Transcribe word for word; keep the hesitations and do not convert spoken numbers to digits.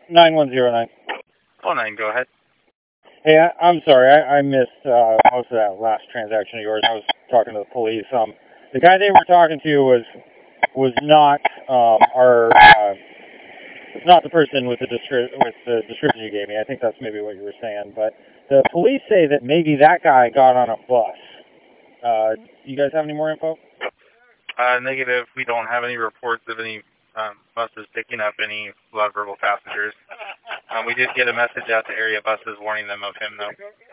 nine one zero nine. Oh, nine, go ahead. Hey, I, I'm sorry, I, I missed uh, most of that last transaction of yours. I was talking to the police. Um, the guy they were talking to was was not um, our uh, not the person with the descri- with the description you gave me. I think that's maybe what you were saying. But the police say that maybe that guy got on a bus. Uh, you guys have any more info? Uh, negative. We don't have any reports of any um, buses picking up any loud verbal passengers. Um, we did get a message out to area buses warning them of him, though.